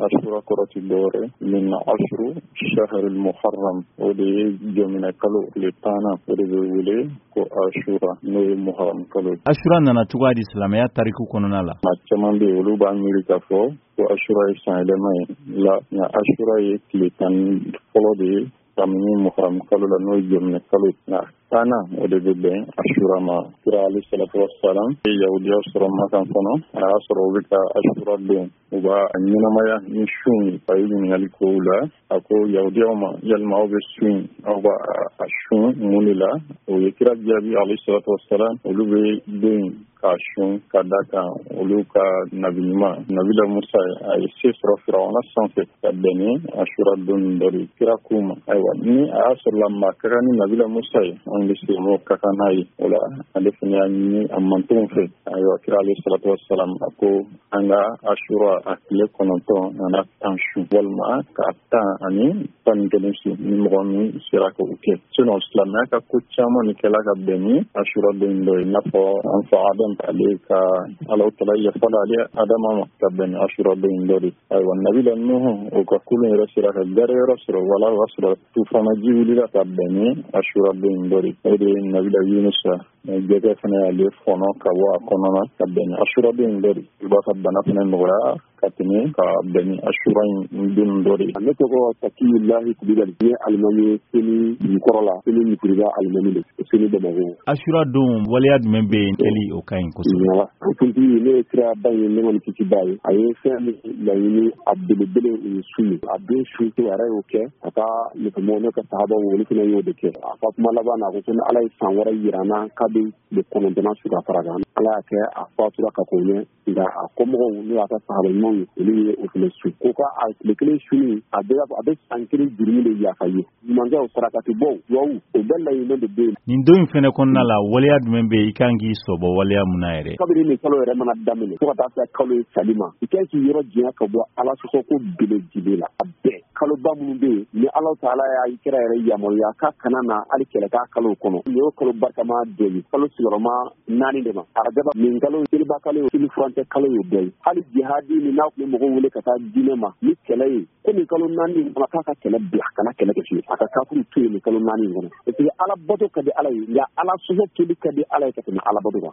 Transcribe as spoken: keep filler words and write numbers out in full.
ashura koroti dore min ashru shahr al muharram o de jomina kalo le tana o de wele ko ashura no muharram kalo ashura nana tuwa di islamaya tariku konona la ma chamande olu ba amerika fo ko ashura isa le mai la na ashura ye klitan folo de tamini muharram kalo la no jomina kalo na tana o de be ashura ma kira alayhi salatu wassalam yawdiya sura ma kan kono asro wika ashura de uba nyina maya ni shun fayin ngali ko la ako yawdiya ma yalma o be shun uba ashun munila o kira jabi alayhi salatu wassalam ulu be de kashun kadaka ulu ka nabima nabila musa ay sesro firawna sanfe kadeni ashura dun dori kira kuma aywa ni asr lamma karani nabila musa ngi mo kakanai wala alifni ni amantun fe aywa kira alayhi salatu wassalam ako anga ashura akle kononto na tanshu walma ka ta ani tan genesu ni mo ni sirako uke sino islam ka ko chama ni kala ga beni ashura dun do na fo an fa adam alika ala utala ya fala ali adama ka beni ashura dun do aywa nabila nuhu o ka kulun rasira ka gare rasira wala rasira tufana jiwili ka beni ashura dun do ede nabila yunusa jege fana ale fono ka wa konona ka beni ashura dun do ba ka bana fana ngora katini ka beni ashura dun do ne ko ko takillahi kubidal ni almami sini nikorola sini nikuriba almami sini de mago ashura dun waliya dum be teli o kain ko wala kunti ne kira bayi ne woni kiti bayi ayi fami la yini abdul bil suni abdul shuti ara oke aka ne ko mo ne ka sahaba woni kina yo de ke afa kuma labana ko sun alai sanwara yirana kabi de kono dana su ka faraga ala ke afa tura ka ko ne da akomo ni aka sahaba non ni o kile su ko ka a le kile suni abega abe sankiri dirimi de ya fayi manga o saraka ti bo yo o bella yino de be ni ndo infene konna la waliya dum be ikangi sobo waliya munaire kabiri ni kalo yere mana damine ko ta ta kalo salima ikenki yoro jiya ka bo ala so ko bile jibila abbe kalo ba mun be ni Allah taala ya ikira yere yamo ya ka kanana ali kele ka kalo kono yo kalo barka ma de kalo sigoroma nani de ma aragaba min kalo silba kalo sil fronte kalo yo be hali jihadi ni na ko mo wole ka ta dine ma ni kele ko ni kalo nani ma ka ka kele bla kana kele ke shi aka ka furu tu ni kalo nani ngono e ala bodo ka de ala ya ala so so kele ka de ala ka na ala bodo